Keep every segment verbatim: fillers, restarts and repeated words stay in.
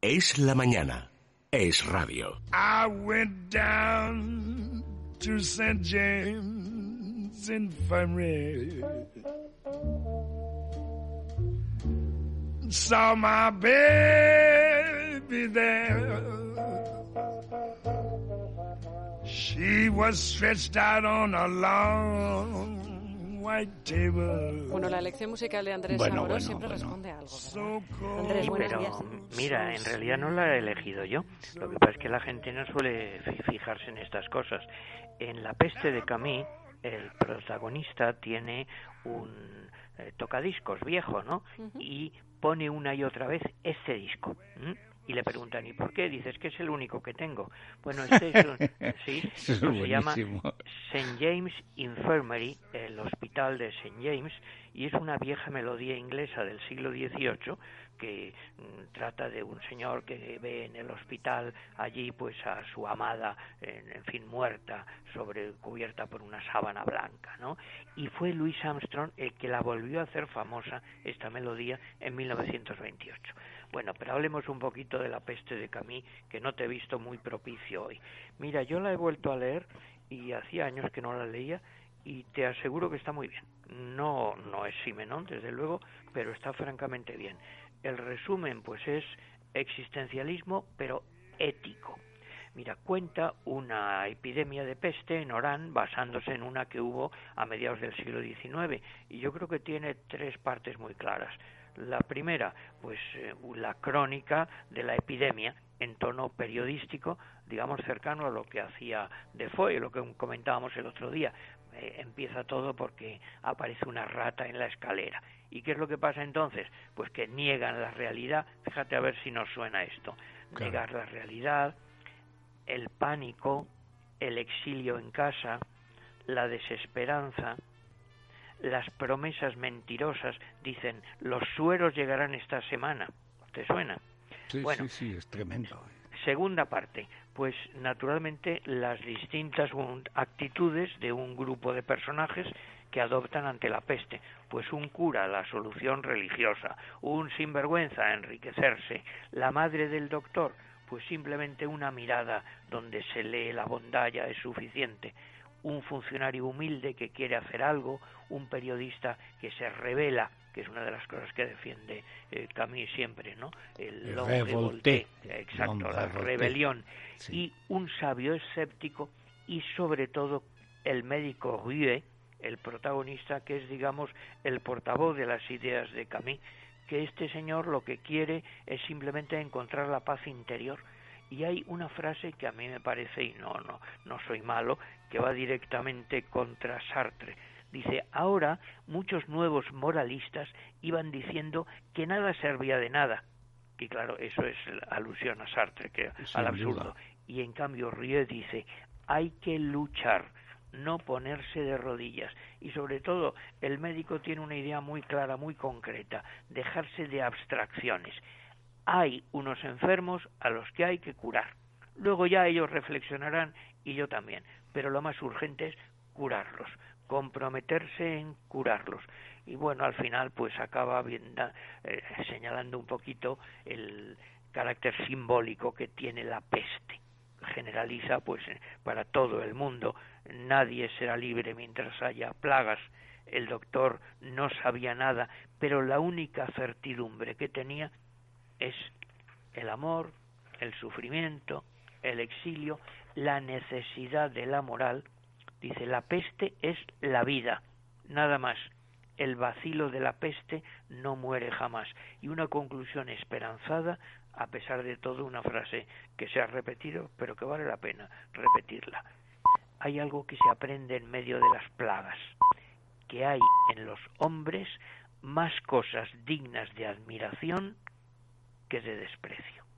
Es la mañana. Es radio. I went down to Saint James Infirmary. Saw my baby there. She was stretched out on a long white table. Bueno, la elección musical de Andrés Bueno, Amorós bueno, siempre bueno. responde a algo, So ¿verdad? cold. Andrés, buenos Pero días. mira, en realidad no la he elegido yo. Lo que pasa es que la gente no suele fi- fijarse en estas cosas. En La peste de Camus, el protagonista tiene un eh, tocadiscos viejo, ¿no? Ujú. Y pone una y otra vez este disco. ¿m? Y le preguntan, ¿y por qué? Dices que es el único que tengo. Bueno, este es un, sí, Eso es pues se llama buenísimo. Saint James Infirmary, el hospital de Saint James, y es una vieja melodía inglesa del siglo dieciocho que mm, trata de un señor que ve en el hospital allí pues a su amada, en, en fin, muerta, sobre cubierta por una sábana blanca, ¿no? Y fue Louis Armstrong el que la volvió a hacer famosa, esta melodía, en mil novecientos veintiocho. Bueno, pero hablemos un poquito de La peste de Camus, que no te he visto muy propicio hoy. Mira, yo la he vuelto a leer y hacía años que no la leía y te aseguro que está muy bien. No, no es Simenon, desde luego, pero está francamente bien. El resumen, pues, es existencialismo, pero ético. Mira, cuenta una epidemia de peste en Orán, basándose en una que hubo a mediados del siglo diecinueve, y yo creo que tiene tres partes muy claras. La primera, pues eh, la crónica de la epidemia en tono periodístico, digamos cercano a lo que hacía Defoe, lo que comentábamos el otro día. Eh, empieza todo porque aparece una rata en la escalera. ¿Y qué es lo que pasa entonces? Pues que niegan la realidad. Fíjate a ver si nos suena esto. Claro. Negar la realidad, el pánico, el exilio en casa, la desesperanza, las promesas mentirosas. Dicen, los sueros llegarán esta semana. ¿Te suena? Sí, Bueno, sí, sí, es tremendo. segunda parte, pues naturalmente las distintas un- actitudes de un grupo de personajes que adoptan ante la peste. Pues un cura, la solución religiosa; un sinvergüenza, enriquecerse; la madre del doctor, pues simplemente una mirada donde se lee la bondad ya es suficiente; un funcionario humilde que quiere hacer algo; un periodista que se revela, que es una de las cosas que defiende eh, Camus siempre, ¿no? El El l'homme revolté. revolté, exacto, L'homme la revolté. rebelión. Sí. Y un sabio escéptico, y sobre todo el médico Rieu, el protagonista, que es, digamos, el portavoz de las ideas de Camus, que este señor lo que quiere es simplemente encontrar la paz interior. Y hay una frase que a mí me parece, y no, no, no soy malo, que va directamente contra Sartre. Dice, ahora muchos nuevos moralistas iban diciendo que nada servía de nada. Y claro, eso es alusión a Sartre, que Sin al absurdo. duda. Y en cambio Rieu dice, hay que luchar, no ponerse de rodillas. Y sobre todo, el médico tiene una idea muy clara, muy concreta, dejarse de abstracciones. Hay unos enfermos a los que hay que curar. Luego ya ellos reflexionarán, y yo también. Pero lo más urgente es curarlos, comprometerse en curarlos. Y bueno, al final pues acaba viendo, eh, señalando un poquito el carácter simbólico que tiene la peste. Generaliza pues para todo el mundo. Nadie será libre mientras haya plagas. El doctor no sabía nada, pero la única certidumbre que tenía es el amor, el sufrimiento, el exilio, la necesidad de la moral. Dice, la peste es la vida, nada más. El vacilo de la peste no muere jamás. Y una conclusión esperanzada, a pesar de todo, una frase que se ha repetido, pero que vale la pena repetirla. Hay algo que se aprende en medio de las plagas, que hay en los hombres más cosas dignas de admiración que de desprecio.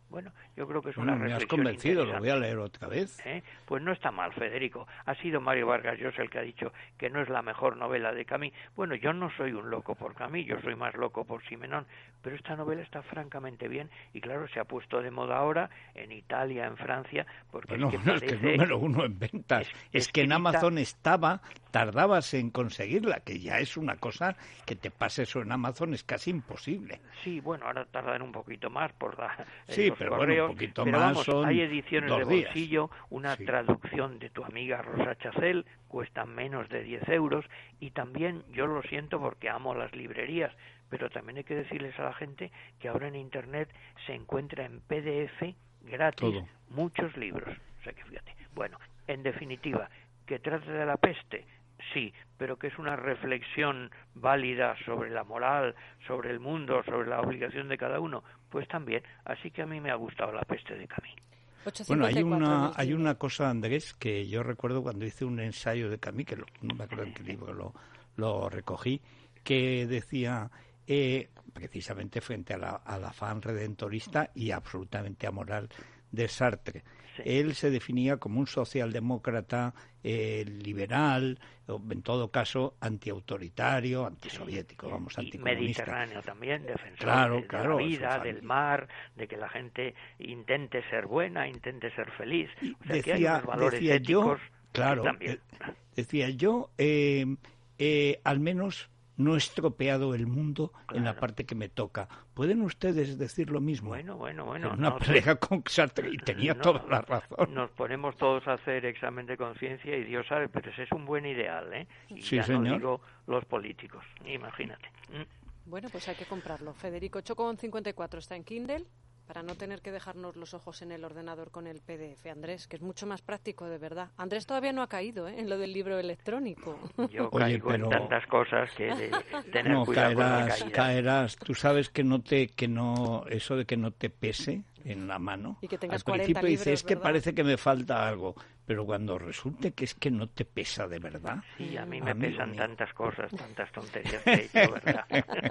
Bueno, yo creo que es bueno, una reflexión me has convencido, lo voy a interesante. leer otra vez. ¿Eh? Pues no está mal, Federico. Ha sido Mario Vargas Llosa el que ha dicho que no es la mejor novela de Camus. Bueno, yo no soy un loco por Camus, yo soy más loco por Simenón, pero esta novela está francamente bien y claro, se ha puesto de moda ahora en Italia, en Francia, porque Bueno, es que bueno, parece... es que es número uno en ventas. es- Es, que en escrita- Amazon estaba, tardabas en conseguirla, que ya es una cosa que te pase eso en Amazon es casi imposible. Sí, bueno, ahora tardan un poquito más por la, en Sí, los pero bueno, correos, un poquito pero más vamos, son hay ediciones dos de días. bolsillo, una Sí. traducción de tu amiga Rosa Chacel, cuesta menos de diez euros, y también, yo lo siento porque amo las librerías, pero también hay que decirles a la gente que ahora en Internet se encuentra en P D F gratis Todo. muchos libros, o sea que fíjate. Bueno, en definitiva, que trate de la peste, sí, pero que es una reflexión válida sobre la moral, sobre el mundo, sobre la obligación de cada uno, pues también. Así que a mí me ha gustado La peste de Camus. Bueno, hay una, hay una una cosa, Andrés, que yo recuerdo cuando hice un ensayo de Camus, que lo- no me acuerdo en qué libro lo, lo recogí, que decía, eh, precisamente frente a la, al afán redentorista y absolutamente amoral de Sartre. Sí. Él se definía como un socialdemócrata eh, liberal, o en todo caso antiautoritario, antisoviético, vamos, Y anticomunista. mediterráneo también, defensor Claro, de, de claro, la eso vida, es del algo. mar, de que la gente intente ser buena, intente ser feliz. O sea, que hay Decía, unos valores decía yo, éticos claro, que también. eh, decía yo, eh, eh, al menos no he estropeado el mundo en la Claro. parte que me toca. ¿Pueden ustedes decir lo mismo? Bueno, bueno, bueno. En una no, pelea con Sartre, y tenía no, toda la razón. Nos ponemos todos a hacer examen de conciencia y Dios sabe, pero ese es un buen ideal, ¿eh? Y Sí, ya señor. no digo los políticos, imagínate. ¿Mm? Bueno, pues hay que comprarlo. Federico, ocho con cincuenta y cuatro está en Kindle, para no tener que dejarnos los ojos en el ordenador con el P D F, Andrés, que es mucho más práctico, de verdad. Andrés todavía no ha caído, ¿eh?, en lo del libro electrónico. Yo Oye, caigo pero- en tantas cosas que de tener No, cuidado con la caerás, caída. caerás. Tú sabes que no te, que no, eso de que no te pese en la mano. Y que tengas Al cuarenta principio dices, libros, es que ¿verdad? parece que me falta algo, pero cuando resulte que es que no te pesa de verdad. Sí, a mí me Amigo pesan mío. tantas cosas, tantas tonterías que he hecho, ¿verdad?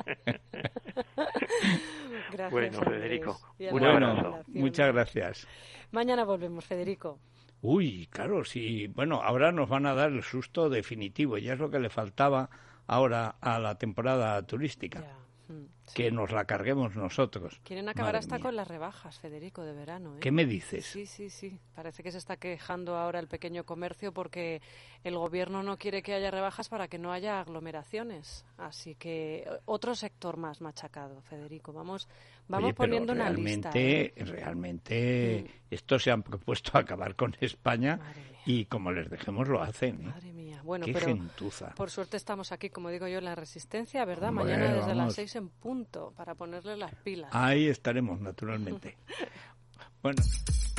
Gracias, Bueno, Andrés. Federico, Y a un la Bueno, abrazo. relación. muchas gracias. Mañana volvemos, Federico. Uy, claro, sí. Bueno, ahora nos van a dar el susto definitivo. Ya es lo que le faltaba ahora a la temporada turística. Ya. Mm, sí. Que nos la carguemos nosotros. Quieren acabar Madre hasta mía. con las rebajas, Federico, de verano, ¿eh? ¿Qué me dices? Sí, sí, sí. Parece que se está quejando ahora el pequeño comercio porque el gobierno no quiere que haya rebajas para que no haya aglomeraciones. Así que eh, otro sector más machacado, Federico. Vamos, vamos Oye, pero poniendo una lista. realmente, ¿eh? realmente, Mm. estos se han propuesto acabar con España Madre mía. y como les dejemos lo hacen. ¿eh? Madre mía. Bueno, Qué pero gentuza. por suerte estamos aquí, como digo yo, en la Resistencia, ¿verdad? Hombre, Mañana desde las vamos. seis en punto para ponerle las pilas. Ahí estaremos, naturalmente. Bueno.